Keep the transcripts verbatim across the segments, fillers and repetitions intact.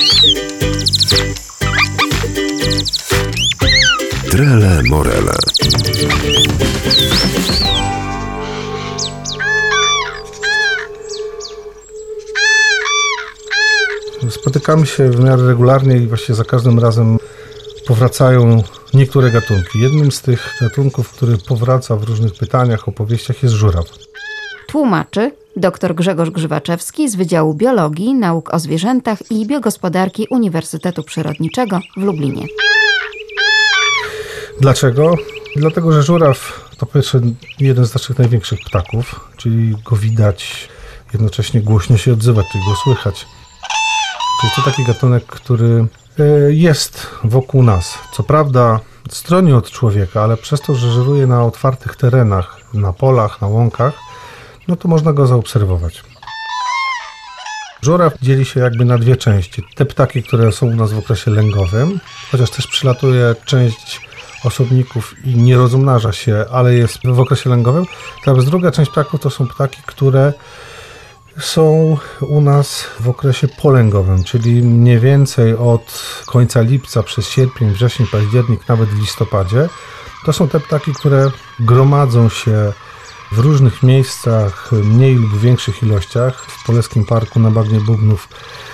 Trele Morele. Spotykamy się w miarę regularnie i właściwie za każdym razem powracają niektóre gatunki. Jednym z tych gatunków, który powraca w różnych pytaniach, opowieściach, jest żuraw. Tłumaczy dr Grzegorz Grzywaczewski z Wydziału Biologii, Nauk o Zwierzętach i Biogospodarki Uniwersytetu Przyrodniczego w Lublinie. Dlaczego? Dlatego, że żuraw to pierwszy jeden z naszych największych ptaków, czyli go widać, jednocześnie głośno się odzywać, czyli go słychać. Jest to taki gatunek, który jest wokół nas. Co prawda stroni od człowieka, ale przez to, że żeruje na otwartych terenach, na polach, na łąkach, no to można go zaobserwować. Żuraw dzieli się jakby na dwie części. Te ptaki, które są u nas w okresie lęgowym, chociaż też przylatuje część osobników i nie rozmnaża się, ale jest w okresie lęgowym. Natomiast druga część ptaków to są ptaki, które są u nas w okresie polęgowym, czyli mniej więcej od końca lipca przez sierpień, wrzesień, październik, nawet w listopadzie. To są te ptaki, które gromadzą się w różnych miejscach, mniej lub większych ilościach. W Poleskim Parku na Bagnie Bubnów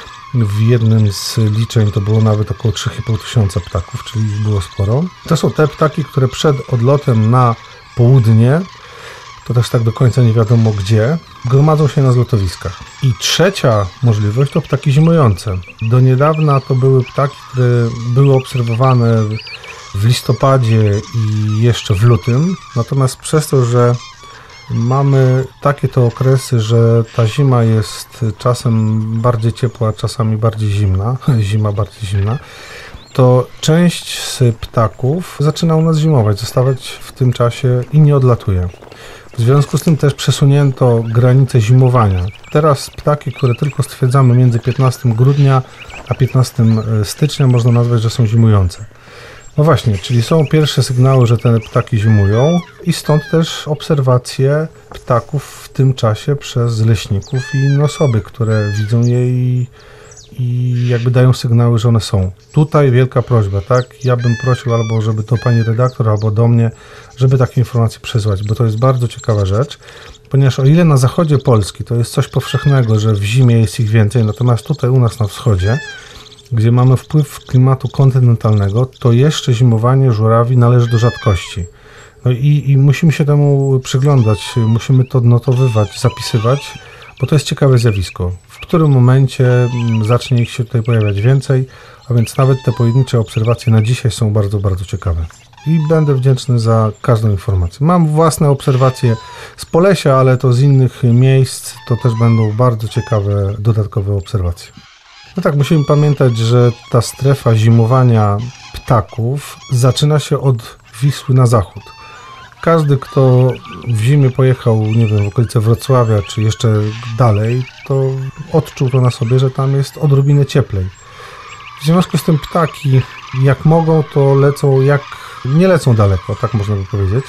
w jednym z liczeń to było nawet około trzy i pół tysiąca ptaków, czyli ich było sporo. To są te ptaki, które przed odlotem na południe, to też tak do końca nie wiadomo gdzie, gromadzą się na zlotowiskach. I trzecia możliwość to ptaki zimujące. Do niedawna to były ptaki, które były obserwowane w listopadzie i jeszcze w lutym, natomiast przez to, że mamy takie to okresy, że ta zima jest czasem bardziej ciepła, czasami bardziej zimna, zima bardziej zimna, to część z ptaków zaczyna u nas zimować, zostawać w tym czasie i nie odlatuje. W związku z tym też przesunięto granice zimowania. Teraz ptaki, które tylko stwierdzamy między piętnastego grudnia a piętnastego stycznia, można nazwać, że są zimujące. No właśnie, czyli są pierwsze sygnały, że te ptaki zimują i stąd też obserwacje ptaków w tym czasie przez leśników i inne osoby, które widzą je i, i jakby dają sygnały, że one są. Tutaj wielka prośba, tak? Ja bym prosił albo żeby to pani redaktor, albo do mnie, żeby takie informacje przesłać, bo to jest bardzo ciekawa rzecz, ponieważ o ile na zachodzie Polski to jest coś powszechnego, że w zimie jest ich więcej, natomiast tutaj u nas na wschodzie, gdzie mamy wpływ klimatu kontynentalnego, to jeszcze zimowanie żurawi należy do rzadkości. No i, i musimy się temu przyglądać, musimy to odnotowywać, zapisywać, bo to jest ciekawe zjawisko. W którym momencie zacznie ich się tutaj pojawiać więcej, a więc nawet te pojedyncze obserwacje na dzisiaj są bardzo, bardzo ciekawe. I będę wdzięczny za każdą informację. Mam własne obserwacje z Polesia, ale to z innych miejsc, to też będą bardzo ciekawe dodatkowe obserwacje. No tak, musimy pamiętać, że ta strefa zimowania ptaków zaczyna się od Wisły na zachód. Każdy, kto w zimie pojechał, nie wiem, w okolice Wrocławia, czy jeszcze dalej, to odczuł to na sobie, że tam jest odrobinę cieplej. W związku z tym ptaki, jak mogą, to lecą jak... nie lecą daleko, tak można by powiedzieć.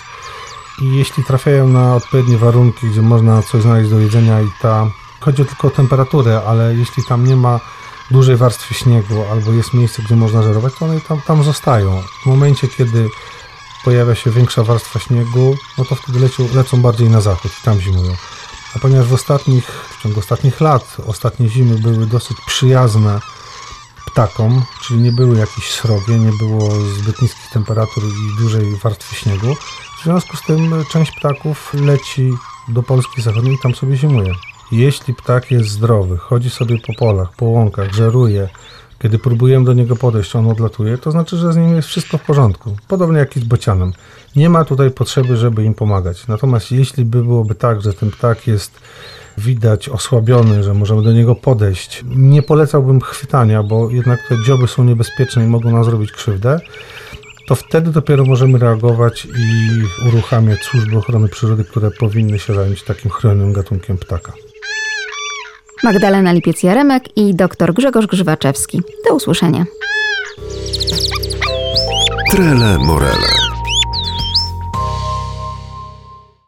I jeśli trafiają na odpowiednie warunki, gdzie można coś znaleźć do jedzenia i ta... chodzi tylko o temperaturę, ale jeśli tam nie ma dużej warstwy śniegu albo jest miejsce, gdzie można żerować, to one tam, tam zostają. W momencie, kiedy pojawia się większa warstwa śniegu, no to wtedy lecą, lecą bardziej na zachód i tam zimują. A ponieważ w ostatnich, w ciągu ostatnich lat, ostatnie zimy były dosyć przyjazne ptakom, czyli nie były jakieś srogie, nie było zbyt niskich temperatur i dużej warstwy śniegu, w związku z tym część ptaków leci do Polski Zachodniej i tam sobie zimuje. Jeśli ptak jest zdrowy, chodzi sobie po polach, po łąkach, żeruje, kiedy próbujemy do niego podejść, on odlatuje, to znaczy, że z nim jest wszystko w porządku. Podobnie jak i z bocianem. Nie ma tutaj potrzeby, żeby im pomagać. Natomiast jeśli by byłoby tak, że ten ptak jest widać osłabiony, że możemy do niego podejść, nie polecałbym chwytania, bo jednak te dzioby są niebezpieczne i mogą nam zrobić krzywdę, to wtedy dopiero możemy reagować i uruchamiać służby ochrony przyrody, które powinny się zająć takim chronionym gatunkiem ptaka. Magdalena Lipiec-Jaremek i dr Grzegorz Grzywaczewski. Do usłyszenia. Trele Morele.